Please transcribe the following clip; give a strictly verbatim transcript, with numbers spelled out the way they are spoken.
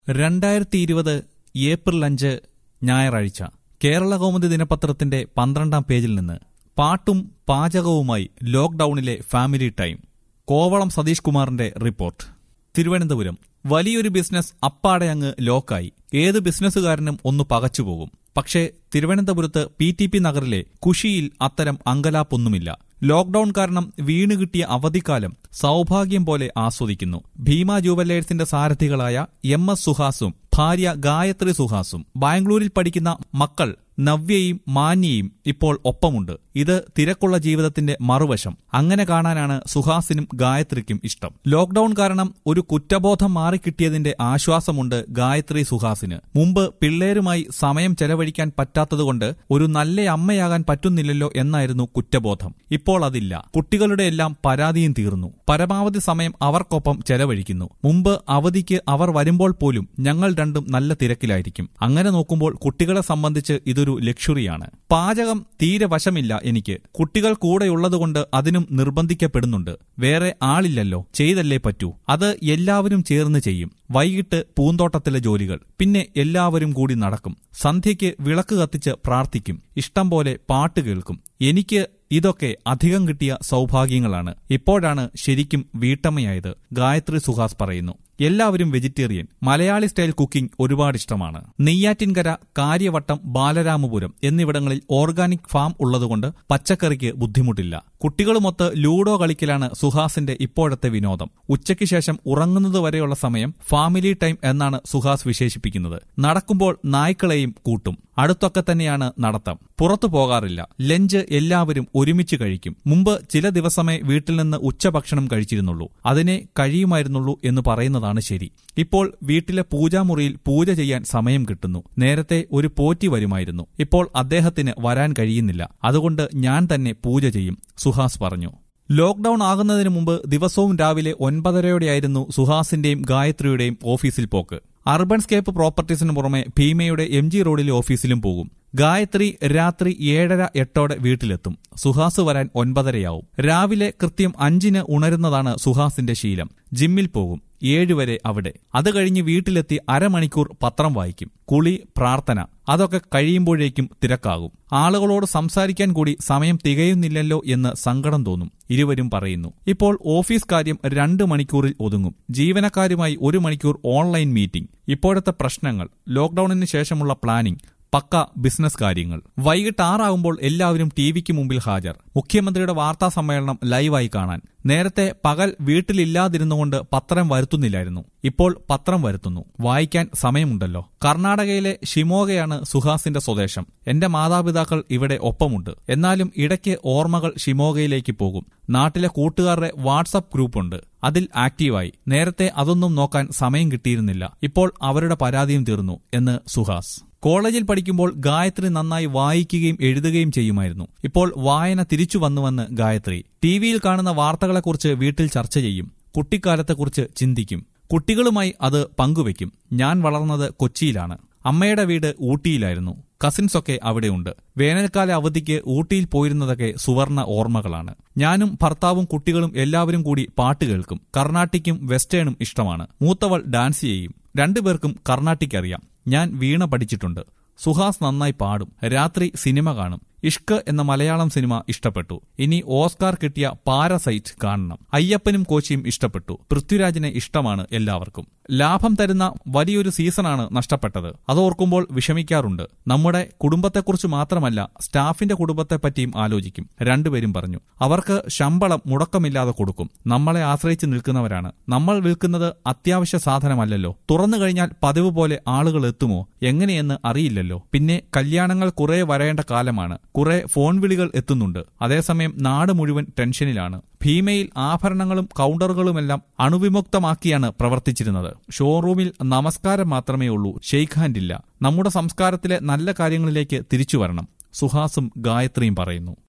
രണ്ടായിരത്തി ഇരുപത് ഏപ്രിൽ അഞ്ച് ഞായറാഴ്ച കേരളകൗമുദി ദിനപത്രത്തിന്റെ പന്ത്രണ്ടാം പേജിൽ നിന്ന് പാട്ടും പാചകവുമായി ലോക്ഡൌണിലെ ഫാമിലി ടൈം. കോവളം സതീഷ് കുമാറിന്റെ റിപ്പോർട്ട്. തിരുവനന്തപുരം. വലിയൊരു ബിസിനസ് അപ്പാടെ അങ്ങ് ലോക്കായി. ഏത് ബിസിനസ്സുകാരനും ഒന്ന് പകച്ചുപോകും. പക്ഷേ തിരുവനന്തപുരത്ത് പി ടി പി നഗറിലെ കുഷിയിൽ അത്തരം അങ്കലാപ്പൊന്നുമില്ല. ലോക്ഡൌൺ കാരണം വീണുകിട്ടിയ അവധിക്കാലം സൌഭാഗ്യം പോലെ ആസ്വദിക്കുന്നു. ഭീമ ജുവല്ലേഴ്സിന്റെ സാരഥികളായ എം എസ് സുഹാസും ഭാര്യ ഗായത്രി സുഹാസും ബാംഗ്ലൂരിൽ പഠിക്കുന്ന മക്കൾ നവ്യയും മാന്യയും ഇപ്പോൾ ഒപ്പമുണ്ട്. ഇത് തിരക്കുള്ള ജീവിതത്തിന്റെ മറുവശം. അങ്ങനെ കാണാനാണ് സുഹാസിനും ഗായത്രിക്കും ഇഷ്ടം. ലോക്ഡൌൺ കാരണം ഒരു കുറ്റബോധം മാറിക്കിട്ടിയതിന്റെ ആശ്വാസമുണ്ട് ഗായത്രി സുഹാസിന്. മുമ്പ് പിള്ളേരുമായി സമയം ചെലവഴിക്കാൻ പറ്റാത്തതുകൊണ്ട് ഒരു നല്ല അമ്മയാകാൻ പറ്റുന്നില്ലല്ലോ എന്നായിരുന്നു കുറ്റബോധം. ഇപ്പോൾ അതില്ല. കുട്ടികളുടെ എല്ലാം പരാതിയും തീർന്നു. പരമാവധി സമയം അവർക്കൊപ്പം ചെലവഴിക്കുന്നു. മുമ്പ് അവധിക്ക് അവർ വരുമ്പോൾ പോലും ഞങ്ങൾ രണ്ടും നല്ല തിരക്കിലായിരിക്കും. അങ്ങനെ നോക്കുമ്പോൾ കുട്ടികളെ സംബന്ധിച്ച് ഇതൊരു ലക്ഷറിയാണ്. പാചകം തീരെ വശമില്ല എനിക്ക്. കുട്ടികൾ കൂടെയുള്ളതുകൊണ്ട് അതിനും നിർബന്ധിക്കപ്പെടുന്നുണ്ട്. വേറെ ആളില്ലല്ലോ, ചെയ്തല്ലേ പറ്റൂ. അത് എല്ലാവരും ചേർന്ന് ചെയ്യും. വൈകിട്ട് പൂന്തോട്ടത്തിലെ ജോലികൾ, പിന്നെ എല്ലാവരും കൂടി നടക്കും. സന്ധ്യയ്ക്ക് വിളക്ക് കത്തിച്ച് പ്രാർത്ഥിക്കും. ഇഷ്ടം പോലെ പാട്ട് കേൾക്കും. എനിക്ക് ഇതൊക്കെ അധികം കിട്ടിയ സൌഭാഗ്യങ്ങളാണ്. ഇപ്പോഴാണ് ശരിക്കും വീട്ടമ്മയായത്. ഗായത്രി സുഹാസ് പറയുന്നു. എല്ലാവരും വെജിറ്റേറിയൻ. മലയാളി സ്റ്റൈൽ കുക്കിംഗ് ഒരുപാട് ഇഷ്ടമാണ്. നെയ്യാറ്റിൻകര, കാര്യവട്ടം, ബാലരാമപുരം എന്നിവിടങ്ങളിൽ ഓർഗാനിക് ഫാം ഉള്ളതുകൊണ്ട് പച്ചക്കറിക്ക് ബുദ്ധിമുട്ടില്ല. കുട്ടികളുമൊത്ത് ലൂഡോ കളിക്കലാണ് സുഹാസിന്റെ ഇപ്പോഴത്തെ വിനോദം. ഉച്ചയ്ക്ക് ശേഷം ഉറങ്ങുന്നതുവരെയുള്ള സമയം ഫാമിലി ടൈം എന്നാണ് സുഹാസ് വിശേഷിപ്പിക്കുന്നത്. നടക്കുമ്പോൾ നായ്ക്കളെയും കൂട്ടും. അടുത്തൊക്കെ തന്നെയാണ് നടത്തം. പുറത്തു പോകാറില്ല. ലഞ്ച് എല്ലാവരും ഒരുമിച്ച് കഴിക്കും. മുമ്പ് ചില ദിവസമേ വീട്ടിൽ നിന്ന് ഉച്ചഭക്ഷണം കഴിച്ചിരുന്നുള്ളൂ. അതിനെ കഴിയുമായിരുന്നുള്ളൂ എന്ന് പറയുന്നതാണ് ശരി. ഇപ്പോൾ വീട്ടിലെ പൂജാമുറിയിൽ പൂജ ചെയ്യാൻ സമയം കിട്ടുന്നു. നേരത്തെ ഒരു പോറ്റി വരുമായിരുന്നു. ഇപ്പോൾ അദ്ദേഹത്തിന് വരാൻ കഴിയുന്നില്ല. അതുകൊണ്ട് ഞാൻ തന്നെ പൂജ ചെയ്യും, സുഹാസ് പറഞ്ഞു. ലോക്ഡൌൺ ആകുന്നതിന് മുമ്പ് ദിവസവും രാവിലെ ഒൻപതരയോടെയായിരുന്നു സുഹാസിന്റെയും ഗായത്രിയുടെയും ഓഫീസിൽ പോക്ക്. അർബൻസ്കേപ്പ് പ്രോപ്പർട്ടീസിന് പുറമെ ഭീമയുടെ എം ജി റോഡിലെ ഓഫീസിലും പോകും. ഗായത്രി രാത്രി ഏഴര എട്ടോടെ വീട്ടിലെത്തും. സുഹാസ് വരാൻ ഒൻപതരയാവും. രാവിലെ കൃത്യം അഞ്ചിന് ഉണരുന്നതാണ് സുഹാസിന്റെ ശീലം. ജിമ്മിൽ പോകും. ഏഴുവരെ അവിടെ. അത് കഴിഞ്ഞ് വീട്ടിലെത്തി അരമണിക്കൂർ പത്രം വായിക്കും. കുളി, പ്രാർത്ഥന, അതൊക്കെ കഴിയുമ്പോഴേക്കും തിരക്കാകും. ആളുകളോട് സംസാരിക്കാൻ കൂടി സമയം തികയുന്നില്ലല്ലോ എന്ന് സങ്കടം തോന്നും. ഇരുവരും പറയുന്നു. ഇപ്പോൾ ഓഫീസ് കാര്യം രണ്ട് മണിക്കൂറിൽ ഒതുങ്ങും. ജീവനക്കാരുമായി ഒരു മണിക്കൂർ ഓൺലൈൻ മീറ്റിംഗ്. ഇപ്പോഴത്തെ പ്രശ്നങ്ങൾ, ലോക്ഡൌണിന് ശേഷമുള്ള പ്ലാനിംഗ്, പക്ക ബിസിനസ് കാര്യങ്ങൾ. വൈകിട്ട് ആറാകുമ്പോൾ എല്ലാവരും ടി വിക്ക് മുമ്പിൽ ഹാജർ. മുഖ്യമന്ത്രിയുടെ വാർത്താ സമ്മേളനം ലൈവായി കാണാൻ. നേരത്തെ പകൽ വീട്ടിലില്ലാതിരുന്നുകൊണ്ട് പത്രം വരുത്തുന്നില്ലായിരുന്നു. ഇപ്പോൾ പത്രം വരുത്തുന്നു. വായിക്കാൻ സമയമുണ്ടല്ലോ. കർണാടകയിലെ ഷിമോഗയാണ് സുഹാസിന്റെ സ്വദേശം. എന്റെ മാതാപിതാക്കൾ ഇവിടെ ഒപ്പമുണ്ട്. എന്നാലും ഇടയ്ക്ക് ഓർമ്മകൾ ഷിമോഗയിലേക്ക് പോകും. നാട്ടിലെ കൂട്ടുകാരുടെ വാട്സപ്പ് ഗ്രൂപ്പുണ്ട്. അതിൽ ആക്റ്റീവായി. നേരത്തെ അതൊന്നും നോക്കാൻ സമയം കിട്ടിയിരുന്നില്ല. ഇപ്പോൾ അവരുടെ പരാതിയും തീർന്നു എന്ന് സുഹാസ്. കോളേജിൽ പഠിക്കുമ്പോൾ ഗായത്രി നന്നായി വായിക്കുകയും എഴുതുകയും ചെയ്യുമായിരുന്നു. ഇപ്പോൾ വായന തിരിച്ചു വന്നുവെന്ന് ഗായത്രി. ടി വിയിൽ കാണുന്ന വാർത്തകളെക്കുറിച്ച് വീട്ടിൽ ചർച്ച ചെയ്യും. കുട്ടിക്കാലത്തെക്കുറിച്ച് ചിന്തിക്കും. കുട്ടികളുമായി അത് പങ്കുവെക്കും. ഞാൻ വളർന്നത് കൊച്ചിയിലാണ്. അമ്മയുടെ വീട് ഊട്ടിയിലായിരുന്നു. കസിൻസൊക്കെ അവിടെയുണ്ട്. വേനൽക്കാല അവധിക്ക് ഊട്ടിയിൽ പോയിരുന്നതൊക്കെ സുവർണ ഓർമ്മകളാണ്. ഞാനും ഭർത്താവും കുട്ടികളും എല്ലാവരും കൂടി പാട്ട് കേൾക്കും. കർണാട്ടിക്കും വെസ്റ്റേണും ഇഷ്ടമാണ്. മൂത്തവൾ ഡാൻസ് ചെയ്യും. രണ്ടുപേർക്കും കർണാട്ടിക് അറിയാം. ഞാൻ വീണ പഠിച്ചിട്ടുണ്ട്. സുഹാസ് നന്നായി പാടും. രാത്രി സിനിമ കാണും. ഇഷ്ക് എന്ന മലയാളം സിനിമ ഇഷ്ടപ്പെട്ടു. ഇനി ഓസ്കാർ കിട്ടിയ പാരസൈറ്റ് കാണണം. അയ്യപ്പനും കോച്ചിയും ഇഷ്ടപ്പെട്ടു. പൃഥ്വിരാജിനെ ഇഷ്ടമാണ് എല്ലാവർക്കും. ലാഭം തരുന്ന വലിയൊരു സീസണാണ് നഷ്ടപ്പെട്ടത്. അതോർക്കുമ്പോൾ വിഷമിക്കാറുണ്ട്. നമ്മുടെ കുടുംബത്തെക്കുറിച്ച് മാത്രമല്ല, സ്റ്റാഫിന്റെ കുടുംബത്തെപ്പറ്റിയും ആലോചിക്കും. രണ്ടുപേരും പറഞ്ഞു. അവർക്ക് ശമ്പളം മുടക്കമില്ലാതെ കൊടുക്കും. നമ്മളെ ആശ്രയിച്ച് നിൽക്കുന്നവരാണ്. നമ്മൾ വിൽക്കുന്നത് അത്യാവശ്യ സാധനമല്ലല്ലോ. തുറന്നു കഴിഞ്ഞാൽ പതിവ് പോലെ ആളുകൾ എത്തുമോ എങ്ങനെയെന്ന് അറിയില്ലല്ലോ. പിന്നെ കല്യാണങ്ങൾ കുറെ വരേണ്ട കാലമാണ്. കുറെ ഫോൺ വിളികൾ എത്തുന്നുണ്ട്. അതേസമയം നാട് മുഴുവൻ ടെൻഷനിലാണ്. ഭീമയിൽ ആഭരണങ്ങളും കൗണ്ടറുകളുമെല്ലാം അണുവിമുക്തമാക്കിയാണ് പ്രവർത്തിച്ചിരുന്നത്. ഷോറൂമിൽ നമസ്കാരം മാത്രമേ ഉള്ളൂ, ഷെയ്ക്ക് ഹാൻഡ് ഇല്ല. നമ്മുടെ സംസ്കാരത്തിലെ നല്ല കാര്യങ്ങളിലേക്ക് തിരിച്ചു വരണം, സുഹാസും ഗായത്രിയും പറയുന്നു.